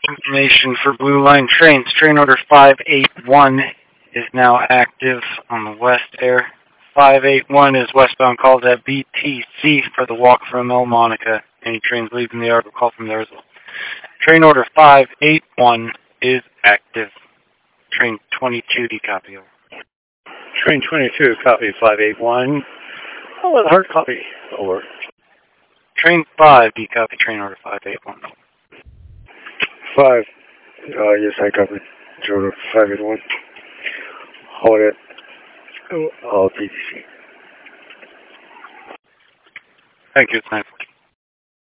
Information for Blue Line trains. Train order 581 is now active on the West Air. 581 is westbound calls at BTC for the walk from El Monica. Any trains leaving the yard will call from there as well. Train order 581 is active. Train 22, do you copy over? Train 22, copy 581. Oh, with hard copy, over. Train 5, do you copy train order 581? 5, yes, I copy. Train order 581. Hold it. BTC. Thank you, it's 9:40.